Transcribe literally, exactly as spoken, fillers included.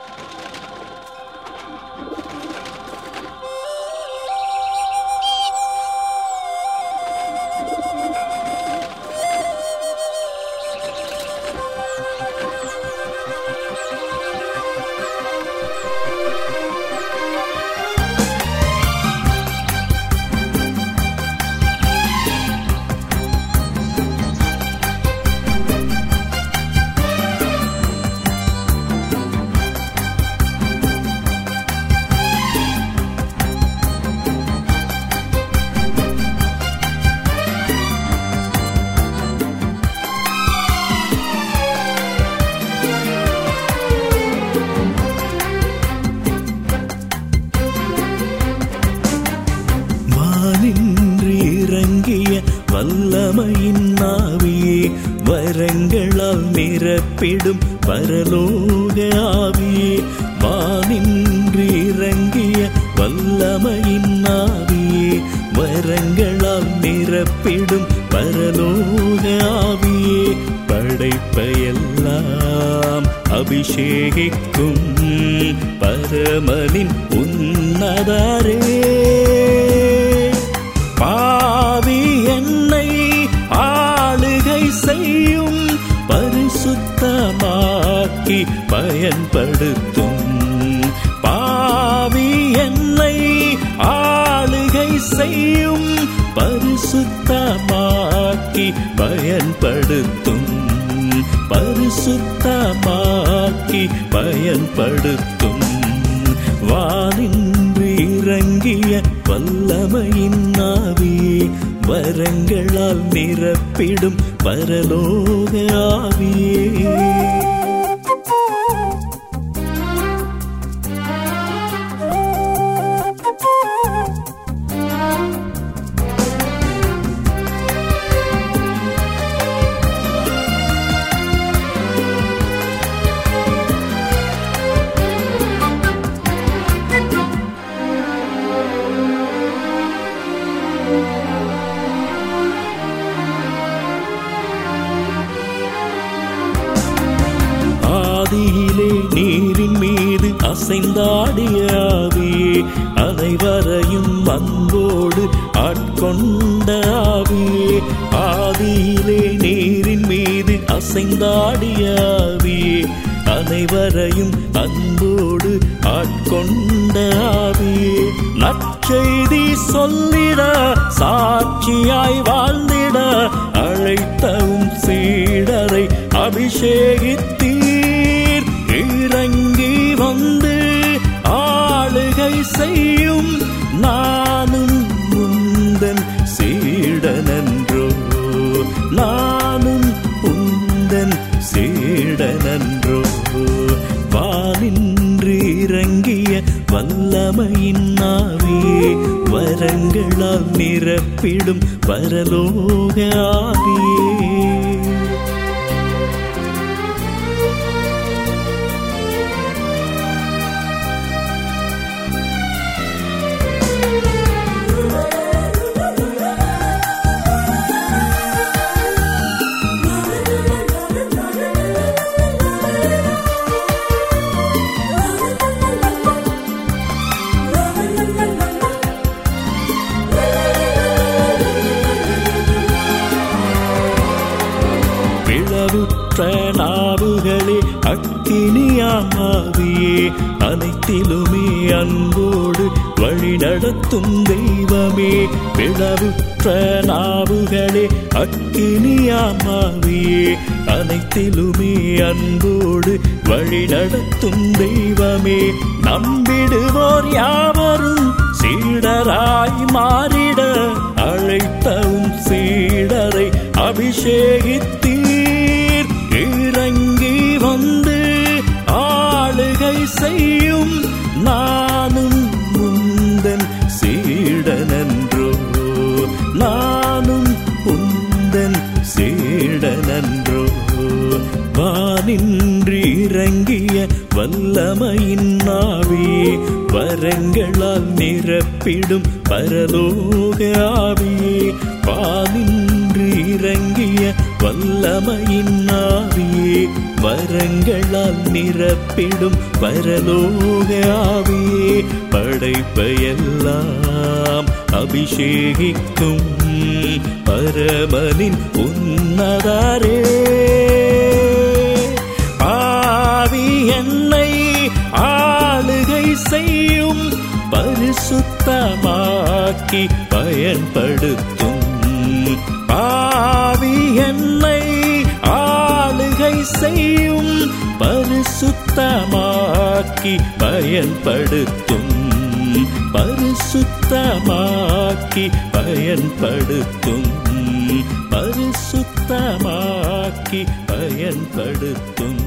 வல்லமையின் ஆவியே வரங்களால் நிரப்பிடும் பரலோக ஆவியே வானின்று இறங்கிய வல்லமையின் ஆவியே வரங்களால் நிரப்பிடும் பரலோக ஆவியே படைப்பையெல்லாம் அபிஷேகிக்கும் பரமனின் உன்னதரே பாவி என்னை ஆளுகை செய்யும் பரிசுத்தமாக்கி பயன்படுத்தும் பாவி என்னை ஆளுகை செய்யும் பரிசுத்தமாக்கி பயன்படுத்தும் பரிசுத்தமாக்கி பயன்படுத்தும் வானின்று இறங்கிய வல்லமையின் ஆவியே வரங்களால் நிரப்பிடும் பரலோக ஆவியே ஆதியிலே நீரின் மீது அசைந்தாடிய ஆவியே அனைவரையும் அன்போடு ஆட்கொண்ட ஆவியே ஆதியிலே நீரின் மீது அசைந்தாடிய ஆவியே அனைவரையும் அன்போடு ஆட்கொண்ட ஆவியே நற்செய்தி சொல்லிட சாட்சியாய் வாழ்ந்திட அழைத்தவும் சீடரை அபிஷேகித்தீர் இறங்கி வந்து ஆளுகை செய்யும் நானும் உந்தன் சீடனன்றோ நானும் உந்தன் சீடனன்றோ வானின்று இறங்கிய வல்லமையின் ஆவியே வரங்களால் நிரப்பிடும் பரலோக ஆவியே நாவுகளே அக்கினியாமாவியே அனைத்திலுமே அன்போடு வழி நடத்தும் தெய்வமே பிளவுற்ற நாவுகளே அக்கினியாமாவியே அனைத்திலுமே அன்போடு வழி நடத்தும் தெய்வமே நம்பிடுவோர் யாவரும் சீடராய் மாறிட அழைத்தவும் சீடரை அபிஷேகித்தீர் இறங்கி வந்து ஆளுகை செய்யும் நானும் உந்தன் சீடனன்றோ நானும் உந்தன் சீடனன்றோ வானின்று இறங்கிய வல்லமையின் ஆவியே வரங்களால் நிரப்பிடும் பரலோக ஆவியே வானின்று இறங்கிய வல்லமையின் ஆவியே வரங்களால் நிரப்பிடும் பரலோக ஆவியே, படைப்பையெல்லாம் அபிஷேகிக்கும் பரமனின் உன்னதரே. ஆவி என்னை ஆளுகை செய்யும், பரிசுத்தமாக்கி பயன்படுத்தும். ஆவி என்னை ஆளுகை செய்யும், பரிசுத்தமாக்கி பயன்படுத்தும். பரிசுத்தமாக்கி பயன்படுத்தும். பரிசுத்தமாக்கி பயன்படுத்தும்.